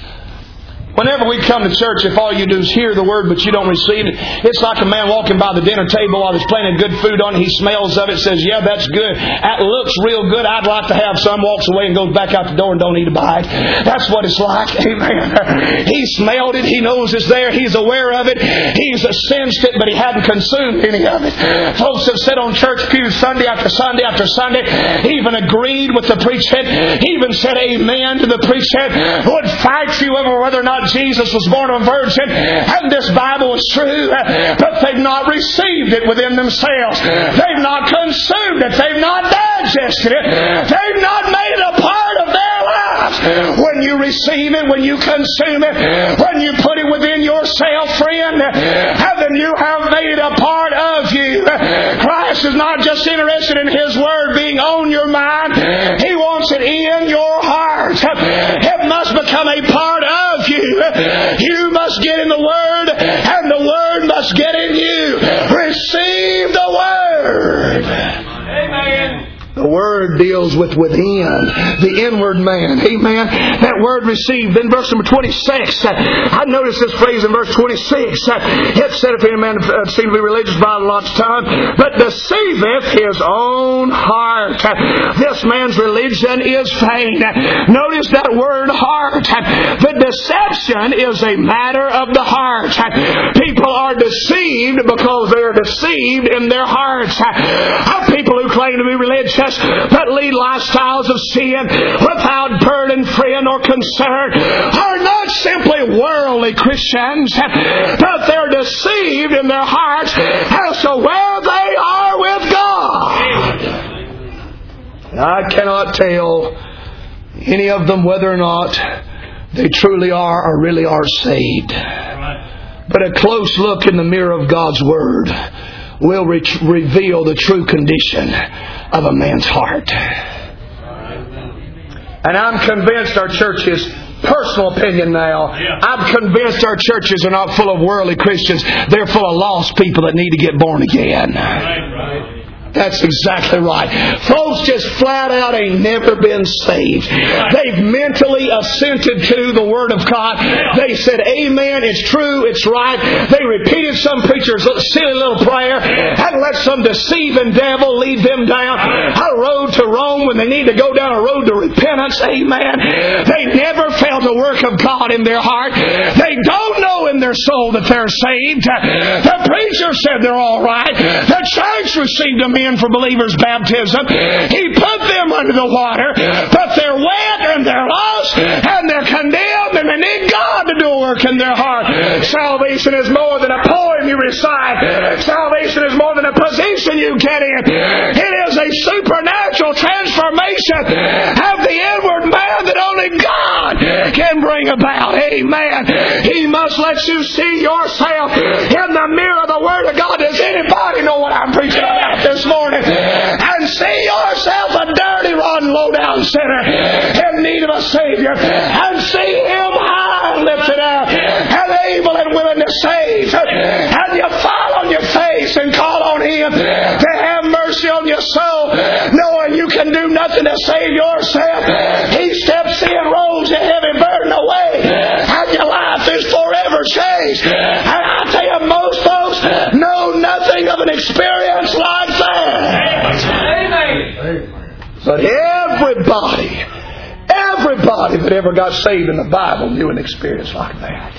Whenever we come to church, if all you do is hear the Word but you don't receive it, it's like a man walking by the dinner table while there's plenty of good food on it. He smells of it, says, yeah, that's good. That looks real good. I'd like to have some. Walks away and goes back out the door and don't eat a bite. That's what it's like. Amen. He smelled it. He knows it's there. He's aware of it. He's sensed it, but he hadn't consumed any of it. Folks have sat on church pews Sunday after Sunday after Sunday, even agreed with the preaching, even said amen to the preaching, would fight you over whether or not Jesus was born of a virgin and this Bible is true, but they've not received it within themselves. They've not consumed it. They've not digested it. They've not made it a part of their lives. when you receive it, when you consume it, when you put it within yourself, friend, then you have made it a part of you. Christ is not just interested in His Word being on your mind. He wants it in your heart. It must become a part of you. You must get in the Word, and the Word must get in you. Receive the Word. Amen. The Word deals with within, the inward man. Amen. That word received. Then verse number twenty-six. I noticed this phrase in verse twenty-six. It said, if any man seem to be religious by Lot's tongue, but deceiveth his own heart. This man's religion is vain. Notice that word heart. The deception is a matter of the heart. People are deceived because they are deceived in their hearts. People who claim to be religious but lead lifestyles of sin without burden, friend, or concern are not simply worldly Christians, but they're deceived in their hearts as to where they are with God. I cannot tell any of them whether or not they truly are or really are saved. But a close look in the mirror of God's Word will re- reveal the true condition of a man's heart. And I'm convinced our churches, personal opinion now, I'm convinced our churches are not full of worldly Christians. They're full of lost people that need to get born again. Right, right. That's exactly right. Folks just flat out ain't never been saved. They've mentally assented to the Word of God. They said, amen, it's true, it's right. They repeated some preacher's silly little prayer and let some deceiving devil lead them down a road to Rome when they need to go down a road to repentance. Amen. They never felt the work of God in their heart. They don't know in their soul that they're saved. The preacher said they're all right. The church received them in for believers' baptism. He put them under the water, but they're wet and they're lost and they're condemned and they need God to do a work in their heart. Salvation is more than a poem you recite. Salvation is more than a position you get in. It is a supernatural transformation of the inward man that only God can bring about. Amen. He must let you see yourself in the mirror of the Word of God. Does anybody know what I'm preaching about this morning? And see yourself a dirty, rotten, low-down sinner in need of a Savior, and see Him high and lifted up and able and willing to save, and you fall on your face and call on Him to have mercy on your soul, knowing you can do nothing to save yourself. He steps in, rolls your heavy burden away, and your life is forever changed. And I tell you, most folks know nothing of an experience like that. But everybody, everybody that ever got saved in the Bible knew an experience like that.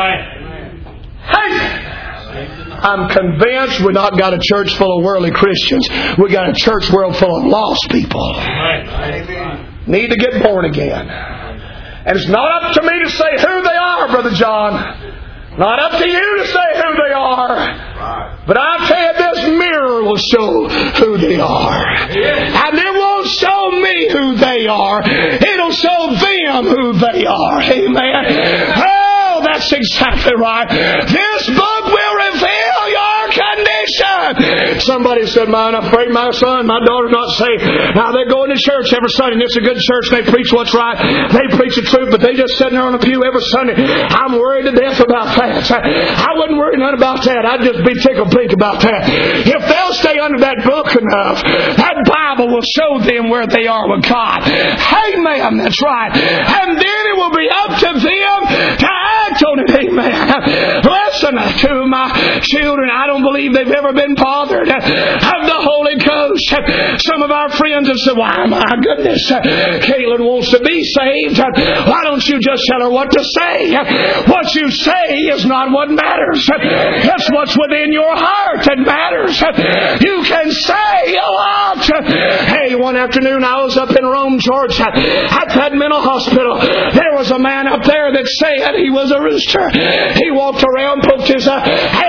Hey, I'm convinced we not got a church full of worldly Christians. We got a church world full of lost people. Need to get born again. And it's not up to me to say who they are, Brother John. Not up to you to say who they are. But I tell you, this mirror will show who they are. And it won't show me who they are. It'll show them who they are. Amen. Oh, that's exactly right. This book will reveal your condition. Somebody said, man, I'm afraid my son, my daughter's not saved. Now they're going to church every Sunday, and it's a good church. They preach what's right. They preach the truth, but they just sitting there on the pew every Sunday. I'm worried to death about that. I wouldn't worry none about that. I'd just be tickled pink about that. If they'll stay under that book enough, that Bible will show them where they are with God. Amen. That's right. And then it will be up to them to act on it. Amen. Listen to my children. I don't believe they've ever been bothered of the Holy Ghost. Some of our friends have said, why, my goodness, Caitlin wants to be saved. Why don't you just tell her what to say? What you say is not what matters. It's what's within your heart that matters. You can say a lot. Hey, one afternoon I was up in Rome, Georgia, at that mental hospital. There was a man up there that said he was a rooster. He walked around, poked his hair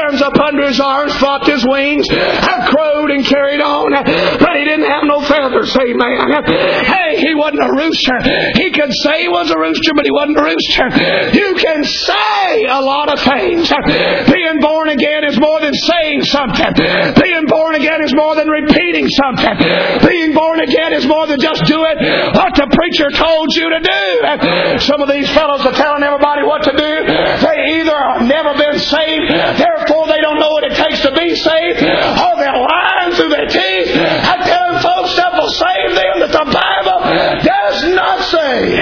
hands up under his arms, flopped his wings, and crowed and carried on. But he didn't have no feathers, amen. Hey, he wasn't a rooster. He could say he was a rooster, but he wasn't a rooster. You can say a lot of things. Being born again is more than saying something. Being born again is more than repeating something. Being born again is more than just doing what the preacher told you to do. Some of these fellows are telling everybody what to do. They either have never been saved, therefore they don't know what it takes to be saved, or they're lying through their teeth and telling folks that will save them that the Bible does not say.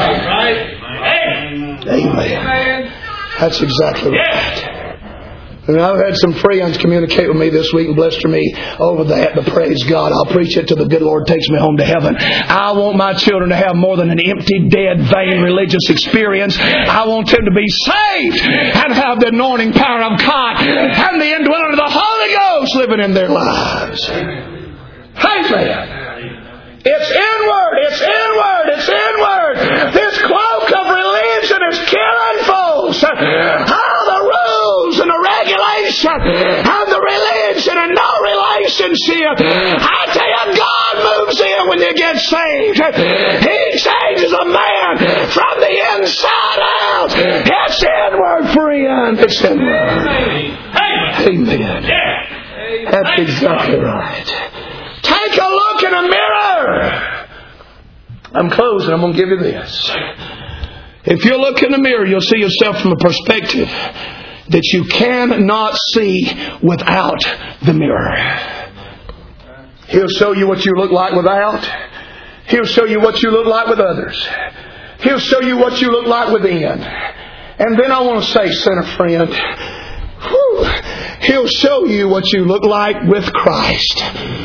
Amen. That's exactly right. And I've had some friends communicate with me this week and blessed me over that, but praise God, I'll preach it till the good Lord takes me home to heaven. I want my children to have more than an empty, dead, vain religious experience. I want them to be saved and have the anointing power of God and the indwelling of the Holy Ghost living in their lives. Amen. It's inward, it's inward, it's inward. This cloak of religion is killing folks. All the rules and the regulation and the religion and no relationship. I tell you, God moves in when you get saved. He changes a man from the inside out. It's inward, friend. It's inward. Amen. That's exactly right. Take a look in a mirror. I'm closing. I'm going to give you this. If you look in the mirror, you'll see yourself from a perspective that you cannot see without the mirror. He'll show you what you look like without. He'll show you what you look like with others. He'll show you what you look like within. And then I want to say, sinner friend, whew, He'll show you what you look like with Christ.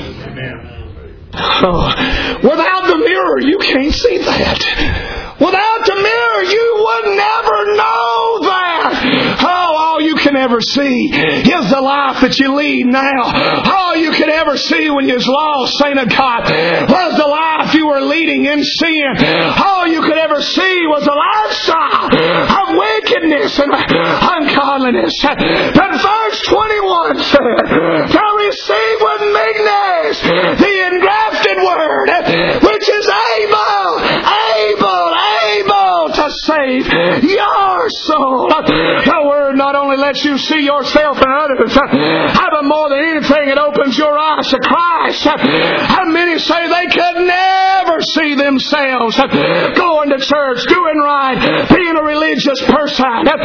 Oh, without the mirror, you can't see that. Without the mirror, you would never know that. Oh, all you can ever see is the life that you lead now. All you could ever see when you was lost, saint of God, was the life you were leading in sin. All you could ever see was a lifestyle of wickedness and ungodliness. But verse twenty-one said, to receive with meekness the engrafted word, which is able, able, able to save your soul. The Word not only lets you see yourself and others, but more than anything, it opens your eyes to Christ. How many say they could never see themselves going to church, doing right, being a religious person,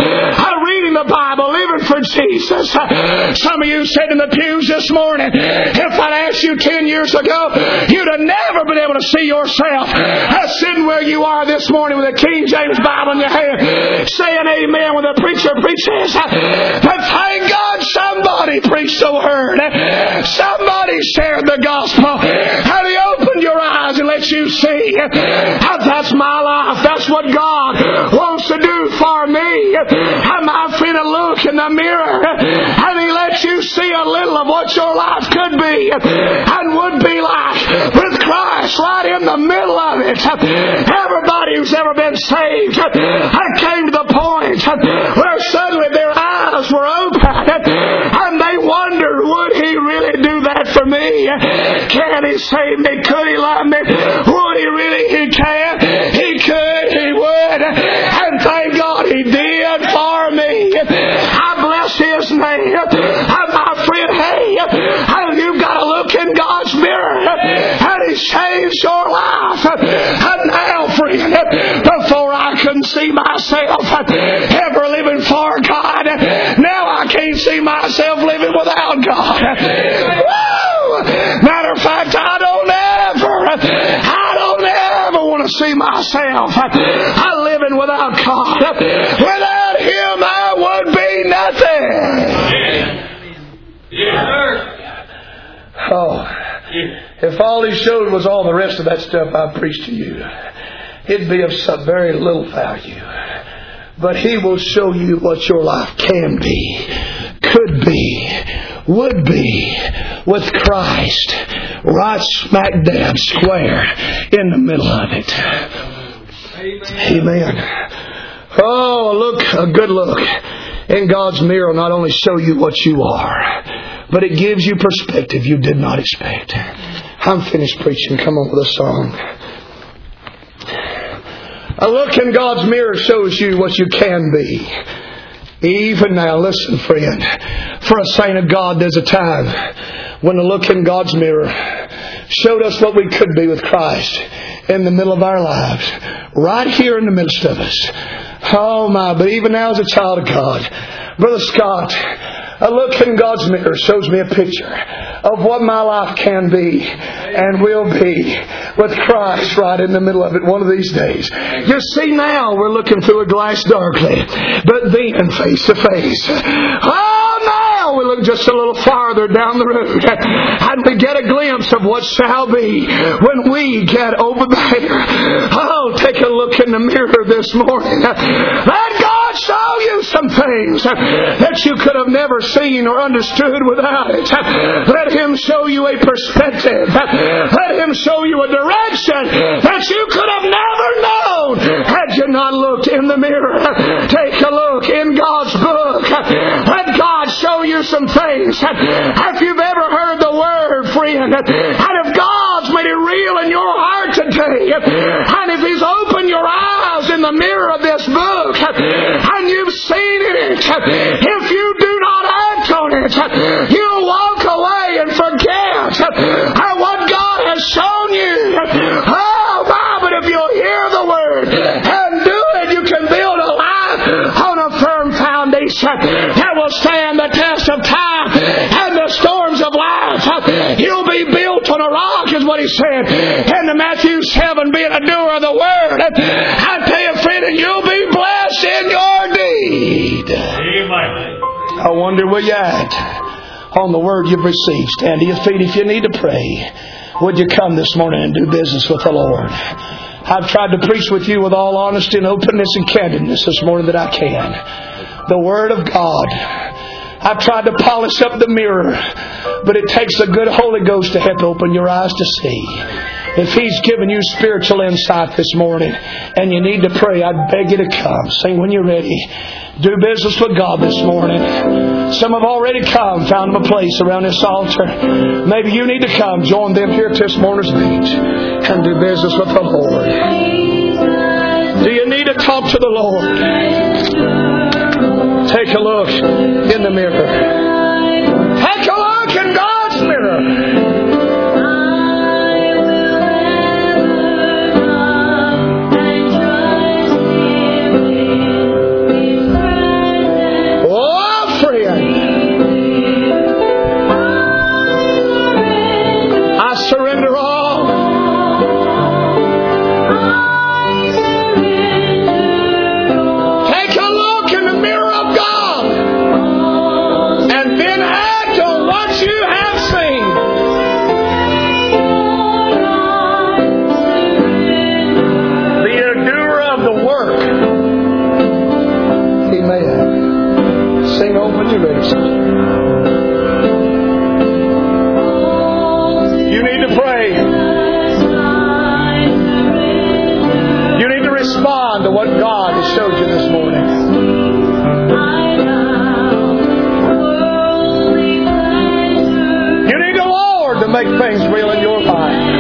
reading the Bible, living for Jesus? Some of you said in the pews this morning, if I'd asked you ten years ago, you'd have never been able to see yourself sitting where you are this morning with a King James Bible in your hand, saying amen when the preacher preaches. But thank God somebody preached the Word. Somebody shared the gospel. And He opened your eyes and let you see. That's my life. That's what God wants to do for me. And my friend, look in the mirror and He lets you see a little of what your life could be and would be like with Christ right in the middle of it. Everybody who's ever been saved, I came to the point where suddenly their eyes were open and they wondered, would He really do that for me? Can He save me? Could He love me? Would He really? He can. He could. He would. And thank God He did for me. I bless His name. And my friend, hey, you've got to look in God's mirror and He's changed your life. And now, friend, before I couldn't see myself ever living for God, now I can't see myself living without God. Woo! Matter of fact, I don't ever, I don't ever want to see myself I living without God. Without Him, I would be nothing. Oh, if all He showed was all the rest of that stuff I preached to you, it'd be of some very little value. But He will show you what your life can be, could be, would be with Christ right smack dab square in the middle of it. Amen. Oh, look, a good look in God's mirror will not only show you what you are, but it gives you perspective you did not expect. I'm finished preaching. Come on with a song. A look in God's mirror shows you what you can be. Even now, listen, friend, for a saint of God, there's a time when the look in God's mirror showed us what we could be with Christ in the middle of our lives, right here in the midst of us. Oh my, but even now as a child of God, Brother Scott, a look in God's mirror shows me a picture of what my life can be and will be with Christ right in the middle of it one of these days. You see, now we're looking through a glass darkly, but then face to face. Oh, now we look just a little farther down the road and we get a glimpse of what shall be when we get over there. Oh, take a look in the mirror this morning. Let God show you some things that you could have never seen or understood without it. Let Him show you a perspective. Let Him show you a direction that you could have never known had you not looked in the mirror. Take a look in God's book. Let God show you some things. If you've ever heard the Word, friend, and if God's made it real in your heart today, and if He's opened your eyes in the mirror of this book, and you've seen it, if you do not act on it, you'll walk away and forget what God has shown you. Oh, my, but if you'll hear the Word and do it, you can build a life on a firm foundation that will stand the test of time and the storms of life. You'll be built on a rock, is what He said in the Matthew seven, being a doer of the Word. I tell you, friend, and you'll be blessed in your deed. Amen. I wonder where you at on the Word you've received. Stand to your feet if you need to pray. Would you come this morning and do business with the Lord? I've tried to preach with you with all honesty and openness and candidness this morning that I can. The Word of God. I've tried to polish up the mirror, but it takes a good Holy Ghost to help open your eyes to see. If He's given you spiritual insight this morning and you need to pray, I'd beg you to come. Sing when you're ready. Do business with God this morning. Some have already come, found them a place around this altar. Maybe you need to come, join them here at this morning's meet and do business with the Lord. Do you need to talk to the Lord? Take a look in the mirror. Take a look in God's mirror. Surrender all. Take a look in the mirror of God and then act on what you have seen. Be a doer of the work. Amen. Sing on when you're ready. Pray. You need to respond to what God has showed you this morning. You need the Lord to make things real in your life.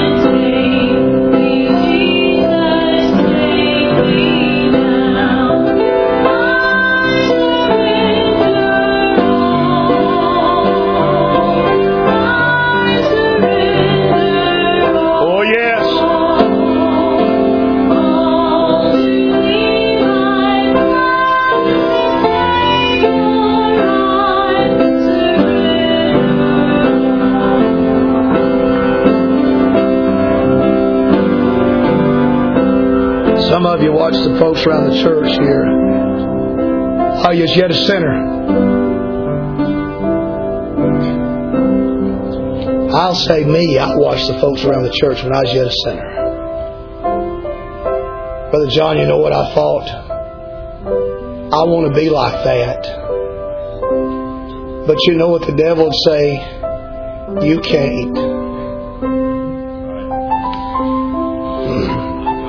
Some of you watch the folks around the church here. Oh, you're yet a sinner. I'll say me, I watched the folks around the church when I was yet a sinner. Brother John, you know what I thought? I want to be like that. But you know what the devil would say? You can't.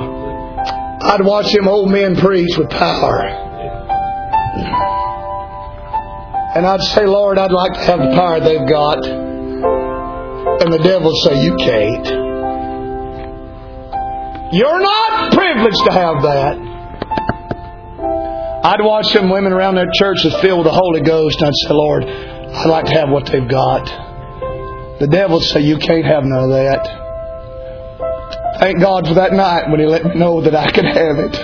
I'd watch them old men preach with power. And I'd say, Lord, I'd like to have the power they've got. And the devil would say, you can't. You're not privileged to have that. I'd watch them women around their churches filled with the Holy Ghost, and I'd say, Lord, I'd like to have what they've got. The devil would say, you can't have none of that. Thank God for that night when He let me know that I could have it.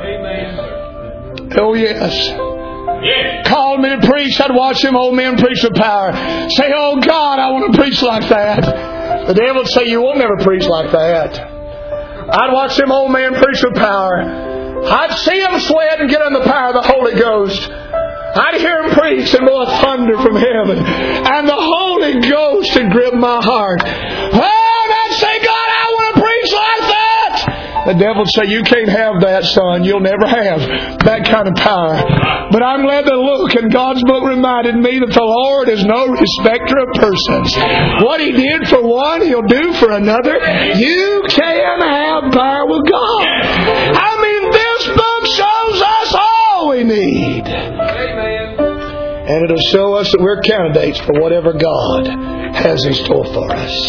Oh, yes. Called me to preach. I'd watch them old men preach with power. Say, oh God, I want to preach like that. The devil would say, you will never preach like that. I'd watch them old men preach with power. I'd see them sweat and get on the power of the Holy Ghost. I'd hear them preach and blow thunder from heaven. And the Holy Ghost would grip my heart. Oh, and I'd say, God, I want to preach like that. The devil would say, you can't have that, son. You'll never have that kind of power. But I'm glad to look, and God's book reminded me that the Lord is no respecter of persons. What He did for one, He'll do for another. You can have power with God. I mean, this book shows us all we need. And it'll show us that we're candidates for whatever God has in store for us.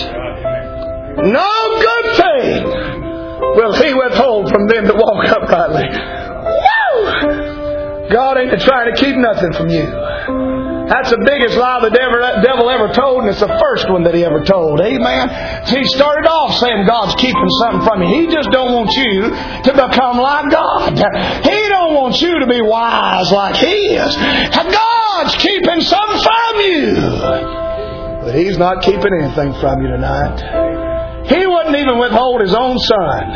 No good thing will He withhold from them that walk uprightly. Woo! God ain't trying to keep nothing from you. That's the biggest lie the devil ever told, and it's the first one that he ever told. Amen. See, he started off saying God's keeping something from you. He just don't want you to become like God. He don't want you to be wise like He is. God's keeping something from you. But He's not keeping anything from you tonight. He wouldn't even withhold His own Son.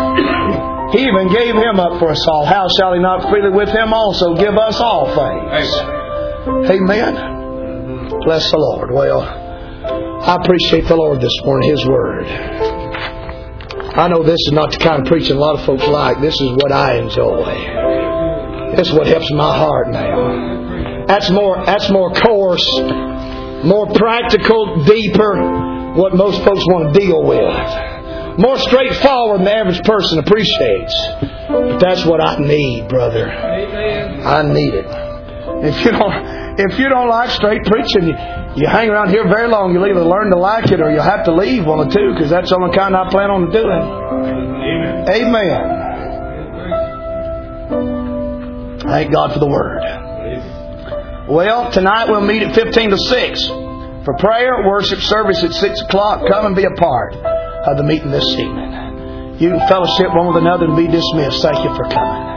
He even gave Him up for us all. How shall He not freely with Him also give us all things? Amen. Bless the Lord. Well, I appreciate the Lord this morning, His Word. I know this is not the kind of preaching a lot of folks like. This is what I enjoy. This is what helps my heart now. That's more, that's more coarse, more practical, deeper, what most folks want to deal with. More straightforward than the average person appreciates. But that's what I need, brother. I need it. If you don't, if you don't like straight preaching, you, you hang around here very long. You'll either learn to like it or you'll have to leave, one or two, because that's the only kind I plan on doing. Amen. Amen. Thank God for the Word. Well, tonight we'll meet at fifteen to six for prayer, worship service at six o'clock. Come and be a part of the meeting this evening. You can fellowship one with another and be dismissed. Thank you for coming.